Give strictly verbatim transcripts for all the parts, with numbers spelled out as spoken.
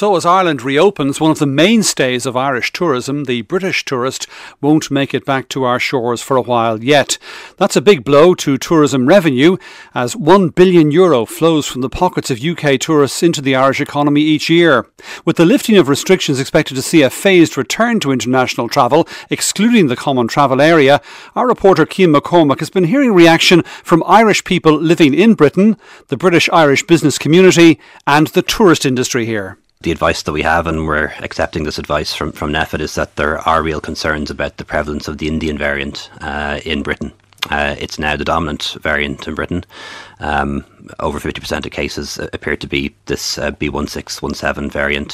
So as Ireland reopens, one of the mainstays of Irish tourism, the British tourist, won't make it back to our shores for a while yet. That's a big blow to tourism revenue, as one billion euro flows from the pockets of U K tourists into the Irish economy each year. With the lifting of restrictions expected to see a phased return to international travel, excluding the common travel area, our reporter Cian McCormack has been hearing reaction from Irish people living in Britain, the British-Irish business community and the tourist industry here. The advice that we have, and we're accepting this advice from, from NPHET, is that there are real concerns about the prevalence of the Indian variant uh, in Britain. Uh, it's now the dominant variant in Britain. Um, over fifty percent of cases appear to be this uh, B one six one seven variant.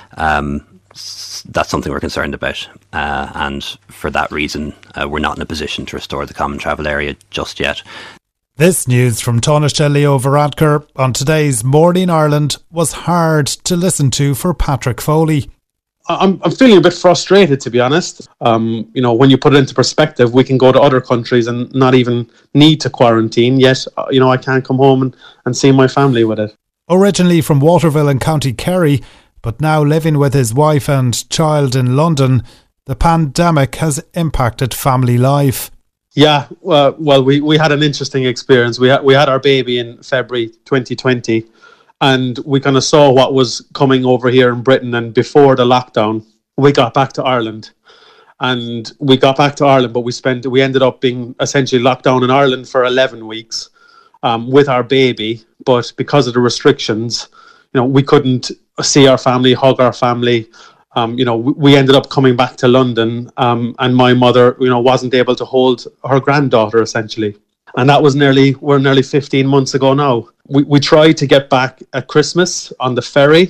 Um, that's something we're concerned about. Uh, and for that reason, uh, we're not in a position to restore the common travel area just yet. This news from Taoiseach Leo Varadkar on today's Morning Ireland was hard to listen to for Patrick Foley. I'm I'm feeling a bit frustrated, to be honest. Um, you know, when you put it into perspective, we can go to other countries and not even need to quarantine. Yet, you know, I can't come home and, and see my family with it. Originally from Waterville in County Kerry, but now living with his wife and child in London, the pandemic has impacted family life. Yeah, well, well, we, we had an interesting experience. We had, we had our baby in February twenty twenty, and we kind of saw what was coming over here in Britain. And before the lockdown, we got back to Ireland, and we got back to Ireland, but we spent we ended up being essentially locked down in Ireland for eleven weeks um, with our baby. But because of the restrictions, you know, we couldn't see our family, hug our family. Um, you know, we ended up coming back to London, um, and my mother, you know, wasn't able to hold her granddaughter, essentially. And that was nearly, we're nearly fifteen months ago now. We we tried to get back at Christmas on the ferry,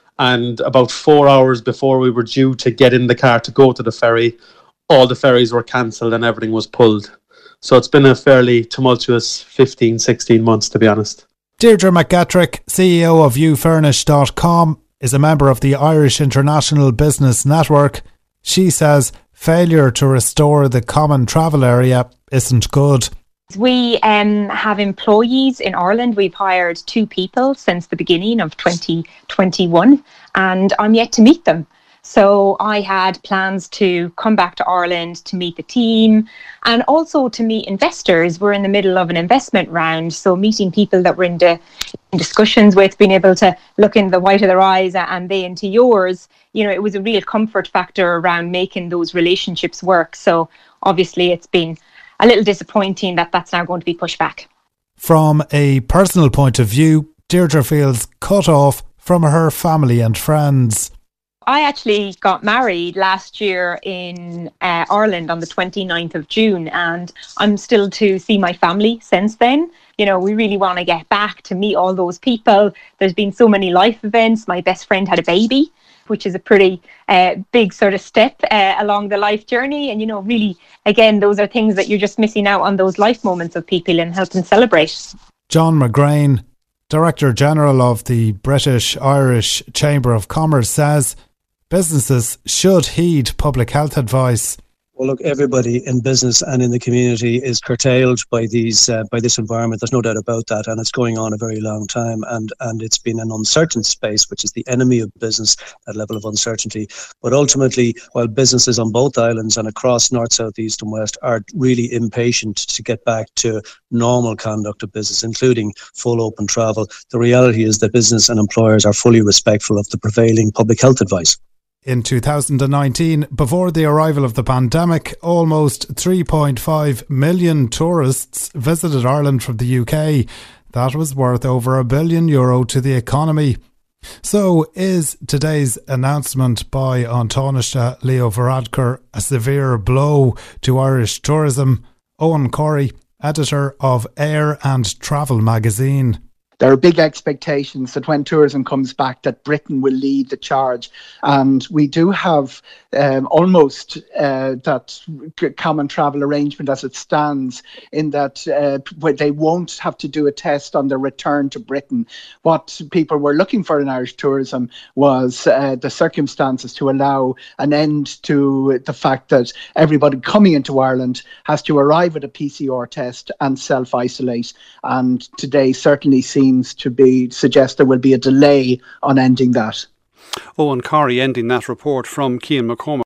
and about four hours before we were due to get in the car to go to the ferry, all the ferries were cancelled and everything was pulled. So it's been a fairly tumultuous fifteen, sixteen months, to be honest. Deirdre McGettrick, C E O of you furnish dot com, is a member of the Irish International Business Network. She says failure to restore the common travel area isn't good. We um, have employees in Ireland. We've hired two people since the beginning of twenty twenty-one, and I'm yet to meet them. So I had plans to come back to Ireland to meet the team and also to meet investors. We're in the middle of an investment round, so meeting people that we're in, de- in discussions with, being able to look in the white of their eyes and they into yours, you know, it was a real comfort factor around making those relationships work. So obviously it's been a little disappointing that that's now going to be pushed back. From a personal point of view, Deirdre feels cut off from her family and friends. I actually got married last year in uh, Ireland on the twenty-ninth of June, and I'm still to see my family since then. You know, we really want to get back to meet all those people. There's been so many life events. My best friend had a baby, which is a pretty uh, big sort of step uh, along the life journey. And, you know, really, again, those are things that you're just missing out on, those life moments of people, and help them celebrate. John McGrain, Director General of the British Irish Chamber of Commerce, says businesses should heed public health advice. Well, look, everybody in business and in the community is curtailed by these uh, by this environment. There's no doubt about that, and it's going on a very long time. And and it's been an uncertain space, which is the enemy of business. That level of uncertainty. But ultimately, while businesses on both islands and across north, south, east, and west are really impatient to get back to normal conduct of business, including full open travel, the reality is that business and employers are fully respectful of the prevailing public health advice. In two thousand nineteen, before the arrival of the pandemic, almost three point five million tourists visited Ireland from the U K. That was worth over a billion euro to the economy. So is today's announcement by Taoiseach Leo Varadkar a severe blow to Irish tourism? Owen Corey, editor of Air and Travel magazine. There are big expectations that when tourism comes back, that Britain will lead the charge. And we do have um, almost uh, that common travel arrangement as it stands, in that uh, where they won't have to do a test on their return to Britain. What people were looking for in Irish tourism was uh, the circumstances to allow an end to the fact that everybody coming into Ireland has to arrive at a P C R test and self-isolate. And today certainly seems to be suggest there will be a delay on ending that. Owen Corrie ending that report from Cian McCormack.